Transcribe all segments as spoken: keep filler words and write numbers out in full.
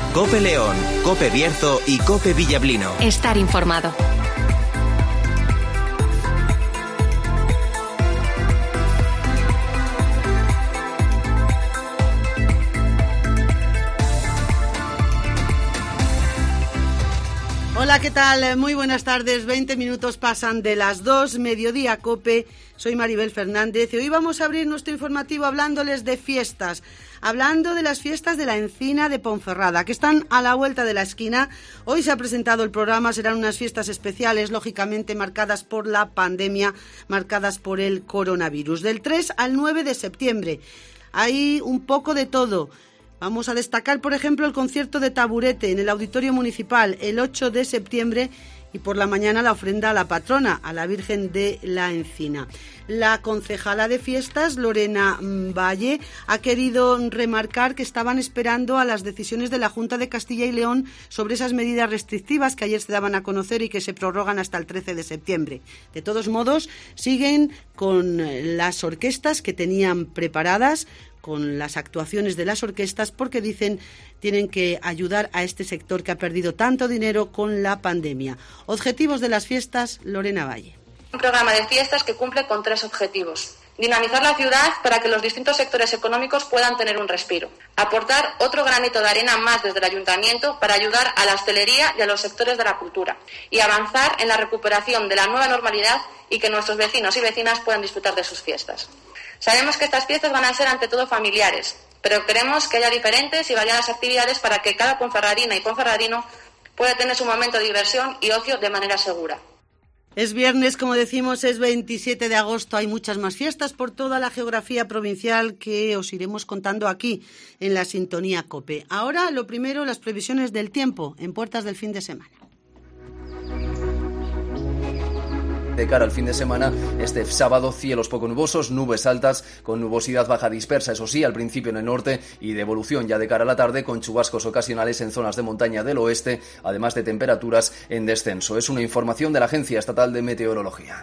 COPE León, COPE Bierzo y COPE Villablino. Estar informado. Hola, ¿qué tal? Muy buenas tardes. veinte minutos pasan de las dos, mediodía COPE. Soy Maribel Fernández y hoy vamos a abrir nuestro informativo hablándoles de fiestas, hablando de las fiestas de la Encina de Ponferrada, que están a la vuelta de la esquina. Hoy se ha presentado el programa, serán unas fiestas especiales, lógicamente marcadas por la pandemia, marcadas por el coronavirus. Del tres al nueve de septiembre, hay un poco de todo. Vamos a destacar, por ejemplo, el concierto de Taburete en el Auditorio Municipal el ocho de septiembre y por la mañana la ofrenda a la patrona, a la Virgen de la Encina. La concejala de fiestas, Lorena Valle, ha querido remarcar que estaban esperando a las decisiones de la Junta de Castilla y León sobre esas medidas restrictivas que ayer se daban a conocer y que se prorrogan hasta el trece de septiembre. De todos modos, siguen con las orquestas que tenían preparadas, con las actuaciones de las orquestas, porque dicen tienen que ayudar a este sector que ha perdido tanto dinero con la pandemia. Objetivos de las fiestas, Lorena Valle. Un programa de fiestas que cumple con tres objetivos. Dinamizar la ciudad para que los distintos sectores económicos puedan tener un respiro. Aportar otro granito de arena más desde el ayuntamiento para ayudar a la hostelería y a los sectores de la cultura. Y avanzar en la recuperación de la nueva normalidad y que nuestros vecinos y vecinas puedan disfrutar de sus fiestas. Sabemos que estas fiestas van a ser ante todo familiares, pero queremos que haya diferentes y variadas actividades para que cada ponferradina y ponferradino pueda tener su momento de diversión y ocio de manera segura. Es viernes, como decimos, es veintisiete de agosto. Hay muchas más fiestas por toda la geografía provincial que os iremos contando aquí en la sintonía COPE. Ahora, lo primero, las previsiones del tiempo en puertas del fin de semana. De cara al fin de semana, este sábado cielos poco nubosos, nubes altas con nubosidad baja dispersa, eso sí, al principio en el norte y de evolución ya de cara a la tarde con chubascos ocasionales en zonas de montaña del oeste, además de temperaturas en descenso. Es una información de la Agencia Estatal de Meteorología.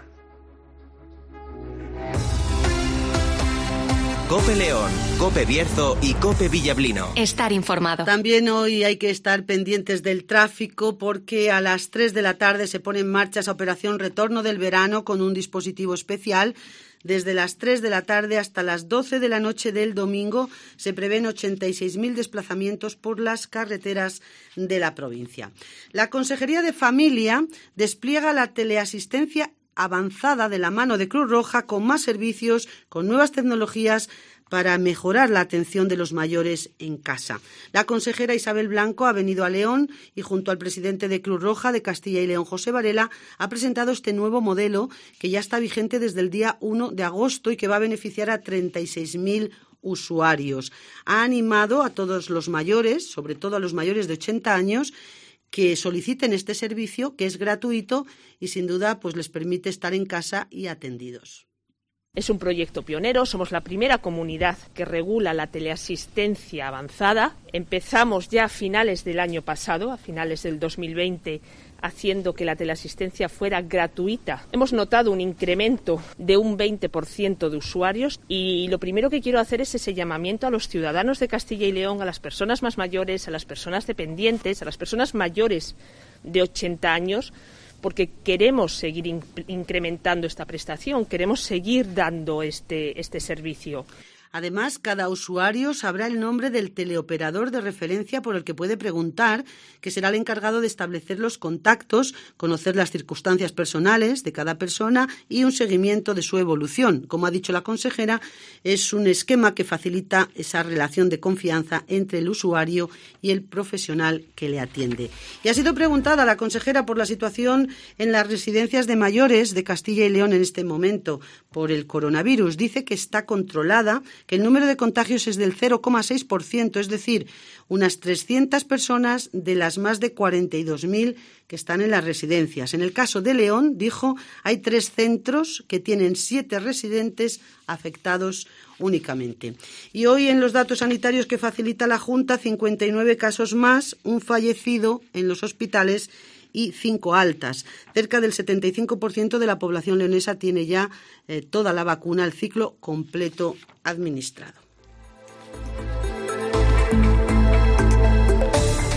COPE León, COPE Bierzo y COPE Villablino. Estar informado. También hoy hay que estar pendientes del tráfico porque a las tres de la tarde se pone en marcha esa operación Retorno del Verano con un dispositivo especial. Desde las tres de la tarde hasta las doce de la noche del domingo se prevén ochenta y seis mil desplazamientos por las carreteras de la provincia. La Consejería de Familia despliega la teleasistencia avanzada de la mano de Cruz Roja con más servicios, con nuevas tecnologías para mejorar la atención de los mayores en casa. La consejera Isabel Blanco ha venido a León y junto al presidente de Cruz Roja de Castilla y León, José Varela, ha presentado este nuevo modelo que ya está vigente desde el día uno de agosto y que va a beneficiar a treinta y seis mil usuarios. Ha animado a todos los mayores, sobre todo a los mayores de ochenta años, que soliciten este servicio, que es gratuito y sin duda pues les permite estar en casa y atendidos. Es un proyecto pionero, somos la primera comunidad que regula la teleasistencia avanzada. Empezamos ya a finales del año pasado, a finales del dos mil veinte, haciendo que la teleasistencia fuera gratuita. Hemos notado un incremento de un veinte por ciento de usuarios y lo primero que quiero hacer es ese llamamiento a los ciudadanos de Castilla y León, a las personas más mayores, a las personas dependientes, a las personas mayores de ochenta años, porque queremos seguir in- incrementando esta prestación, queremos seguir dando este, este servicio. Además, cada usuario sabrá el nombre del teleoperador de referencia por el que puede preguntar, que será el encargado de establecer los contactos, conocer las circunstancias personales de cada persona y un seguimiento de su evolución. Como ha dicho la consejera, es un esquema que facilita esa relación de confianza entre el usuario y el profesional que le atiende. Y ha sido preguntada la consejera por la situación en las residencias de mayores de Castilla y León en este momento por el coronavirus. Dice que está controlada, que el número de contagios es del cero coma seis por ciento, es decir, unas trescientas personas de las más de cuarenta y dos mil que están en las residencias. En el caso de León, dijo, hay tres centros que tienen siete residentes afectados únicamente. Y hoy en los datos sanitarios que facilita la Junta, cincuenta y nueve casos más, un fallecido en los hospitales y cinco altas. Cerca del setenta y cinco por ciento de la población leonesa tiene ya eh, toda la vacuna, el ciclo completo administrado.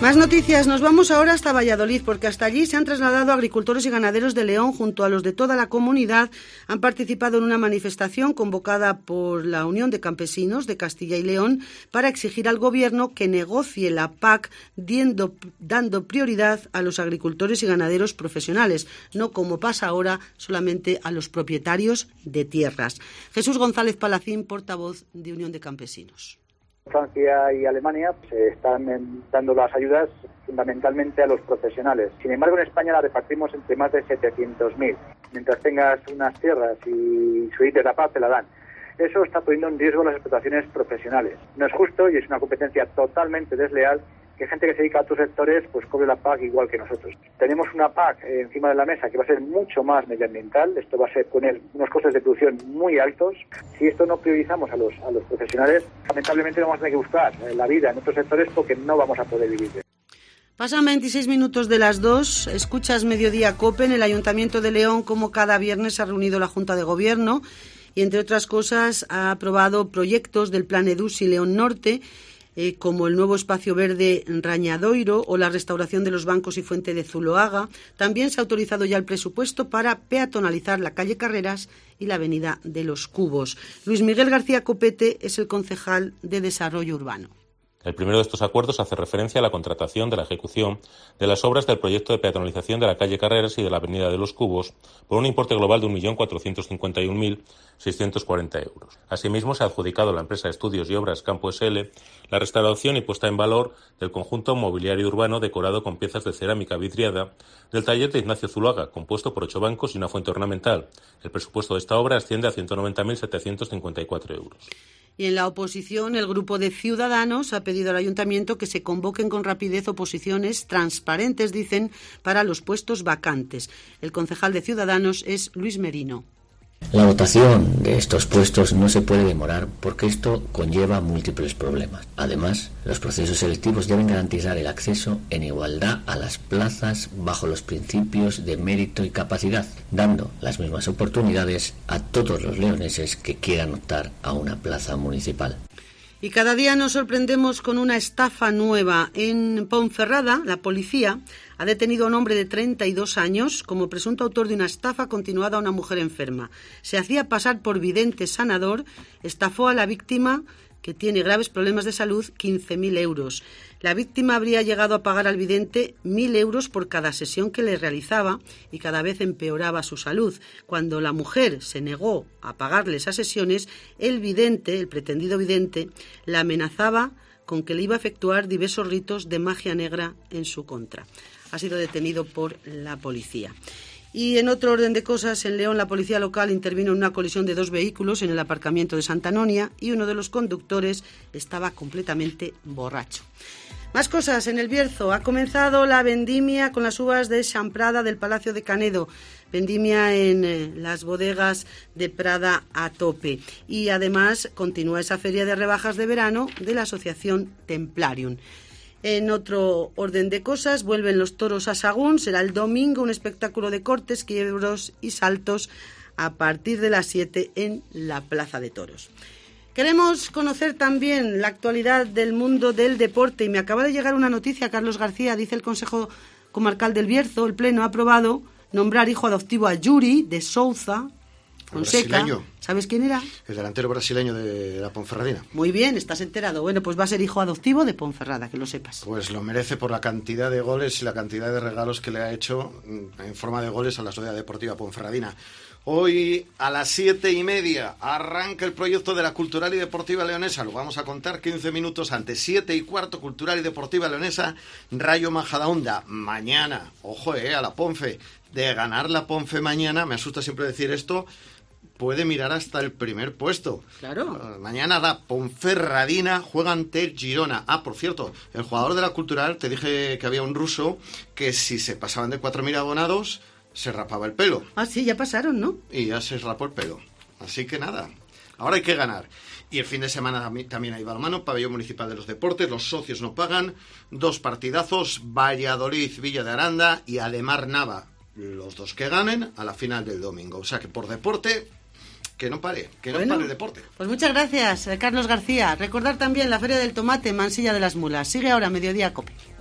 Más noticias, nos vamos ahora hasta Valladolid, porque hasta allí se han trasladado agricultores y ganaderos de León junto a los de toda la comunidad. Han participado en una manifestación convocada por la Unión de Campesinos de Castilla y León para exigir al Gobierno que negocie la P A C diendo, dando prioridad a los agricultores y ganaderos profesionales, no como pasa ahora solamente a los propietarios de tierras. Jesús González Palacín, portavoz de Unión de Campesinos. Francia y Alemania se están dando las ayudas fundamentalmente a los profesionales. Sin embargo, en España la repartimos entre más de setecientos mil. Mientras tengas unas tierras y solicites la P A C, te la dan. Eso está poniendo en riesgo las explotaciones profesionales. No es justo y es una competencia totalmente desleal que gente que se dedica a otros sectores pues cobre la P A C igual que nosotros. Tenemos una P A C encima de la mesa que va a ser mucho más medioambiental. Esto va a ser poner unos costes de producción muy altos. Si esto no priorizamos a los a los profesionales, lamentablemente vamos a tener que buscar la vida en otros sectores porque no vamos a poder vivir. Pasan veintiséis minutos de las dos. Escuchas Mediodía COPE. En el Ayuntamiento de León, como cada viernes, se ha reunido la Junta de Gobierno y, entre otras cosas, ha aprobado proyectos del Plan EDUSI León Norte, Eh, como el nuevo espacio verde Rañadoiro o la restauración de los bancos y fuente de Zuloaga. También se ha autorizado ya el presupuesto para peatonalizar la calle Carreras y la avenida de los Cubos. Luis Miguel García Copete es el concejal de Desarrollo Urbano. El primero de estos acuerdos hace referencia a la contratación de la ejecución de las obras del proyecto de peatonalización de la calle Carreras y de la avenida de los Cubos por un importe global de un millón cuatrocientos cincuenta y un mil seiscientos cuarenta euros. Asimismo, se ha adjudicado a la empresa de estudios y obras Campo S L la restauración y puesta en valor del conjunto mobiliario urbano decorado con piezas de cerámica vidriada del taller de Ignacio Zuloaga, compuesto por ocho bancos y una fuente ornamental. El presupuesto de esta obra asciende a ciento noventa mil setecientos cincuenta y cuatro euros. Y en la oposición, el grupo de Ciudadanos ha pedido al Ayuntamiento que se convoquen con rapidez oposiciones transparentes, dicen, para los puestos vacantes. El concejal de Ciudadanos es Luis Merino. La votación de estos puestos no se puede demorar porque esto conlleva múltiples problemas. Además, los procesos selectivos deben garantizar el acceso en igualdad a las plazas bajo los principios de mérito y capacidad, dando las mismas oportunidades a todos los leoneses que quieran optar a una plaza municipal. Y cada día nos sorprendemos con una estafa nueva. En Ponferrada, la policía ha detenido a un hombre de treinta y dos años como presunto autor de una estafa continuada a una mujer enferma. Se hacía pasar por vidente sanador, estafó a la víctima, que tiene graves problemas de salud, quince mil euros. La víctima habría llegado a pagar al vidente mil euros por cada sesión que le realizaba y cada vez empeoraba su salud. Cuando la mujer se negó a pagarle esas sesiones, el vidente, el pretendido vidente, la amenazaba con que le iba a efectuar diversos ritos de magia negra en su contra. Ha sido detenido por la policía. Y en otro orden de cosas, en León la policía local intervino en una colisión de dos vehículos en el aparcamiento de Santa Anonia y uno de los conductores estaba completamente borracho. Más cosas, en el Bierzo ha comenzado la vendimia con las uvas de Champrada del Palacio de Canedo. Vendimia en eh, las bodegas de Prada a tope. Y además continúa esa feria de rebajas de verano de la Asociación Templarium. En otro orden de cosas, vuelven los toros a Sagún. Será el domingo un espectáculo de cortes, quiebros y saltos a partir de las siete en la Plaza de Toros. Queremos conocer también la actualidad del mundo del deporte y me acaba de llegar una noticia, Carlos García. Dice el Consejo Comarcal del Bierzo, el Pleno ha aprobado nombrar hijo adoptivo a Yuri de Souza Fonseca. Brasileño. ¿Sabes quién era? El delantero brasileño de la Ponferradina. Muy bien, estás enterado. Bueno, pues va a ser hijo adoptivo de Ponferrada, que lo sepas. Pues lo merece por la cantidad de goles y la cantidad de regalos que le ha hecho en forma de goles a la Sociedad Deportiva Ponferradina. Hoy a las siete y media arranca el proyecto de la Cultural y Deportiva Leonesa. Lo vamos a contar quince minutos antes. Siete y cuarto, Cultural y Deportiva Leonesa, Rayo Majadahonda. Mañana, ojo, eh, a la Ponfe. De ganar la Ponfe mañana, me asusta siempre decir esto, puede mirar hasta el primer puesto. Claro. Uh, mañana la Ponferradina juega ante el Girona. Ah, por cierto, el jugador de la Cultural, te dije que había un ruso que si se pasaban de cuatro mil abonados, se rapaba el pelo. Ah, sí, ya pasaron, ¿no? Y ya se rapó el pelo. Así que nada, ahora hay que ganar. Y el fin de semana también hay balonmano, Pabellón Municipal de los Deportes, los socios no pagan, dos partidazos, Valladolid, Villa de Aranda y Ademar Nava. Los dos que ganen a la final del domingo. O sea que por deporte, que no pare, que no bueno, pare el deporte. Pues muchas gracias, Carlos García. Recordar también la Feria del Tomate, Mansilla de las Mulas. Sigue ahora Mediodía COPE.